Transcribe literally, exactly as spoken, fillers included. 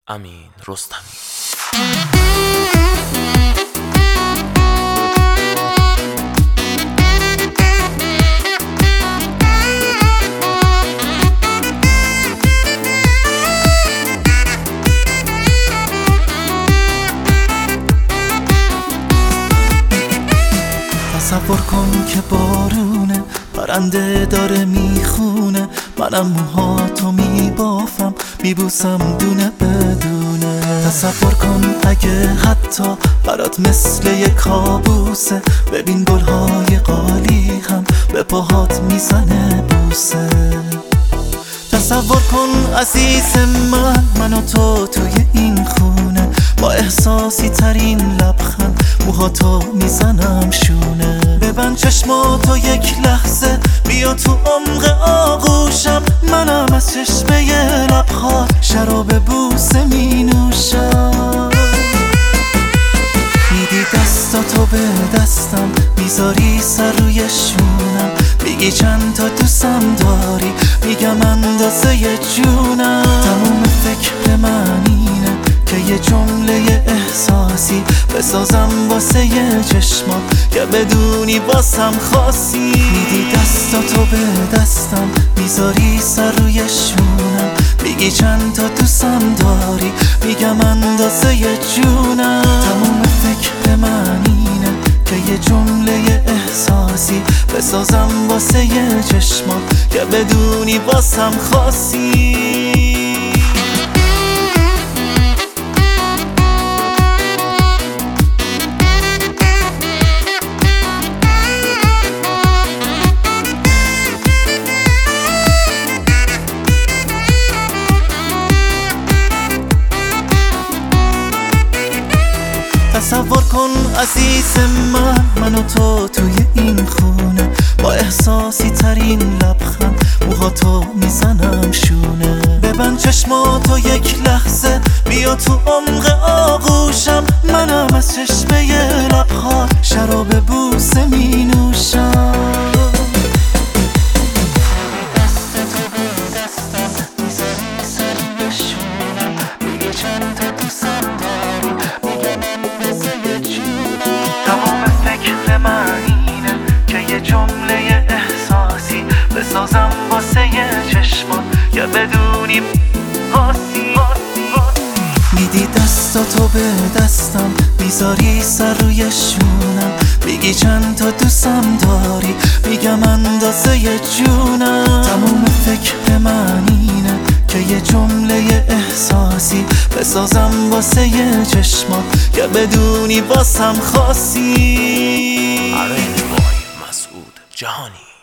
امین رستمی. تصور کن که بارونه، پرنده داره میخونه، منم موهاتو میبافم میبوسم دونه بدونه. تصور کن اگه حتی برات مثل یه کابوسه، ببین گلهای قالی هم به پاهات میزنه بوسه. تصور کن عزیز من، من و تو توی این خونه، با احساسی ترین لبخند موهاتو میزنم شونه. ببند چشماتو یک لحظه، بیا تو عمق آغوشم، منم از چشمه لبخات شراب بوسه می نوشم. میدی دستاتو به دستم، میذاری سر روی شونم، میگی چند تا دوستم داری، میگم اندازه جونم. تموم فکر من اینه که یه جمله احساسی بسازم واسه یه چشمات که بدونی واسم خاصی. میدی دستاتو به دستم، میذاری سر روی شونم، میگی چند تا دوستم داری، میگم اندازه جونم. تموم فکر من اینه که یه جمله احساسی بسازم واسه یه چشمات که بدونی واسم خاصی. تصور کن عزیز من، من و تو توی این خونه، با احساسی ترین لبخند موهاتو میزنم شونه. ببند چشماتو یک لحظه، بیا تو عمق آغوشم، منم از چشمه لبخات شراب بوسه می نوشم. جمله احساسی بسازم واسه یه چشمات که بدونی خاصی. میدی دستاتو به دستم، میذاری سر روی شونم، میگی چند تا دوستم داری، میگم اندازه جونم. تموم فکر من اینه که یه جمله احساسی بسازم واسه یه چشمات که بدونی واسم خاصی. مسعود جهانی.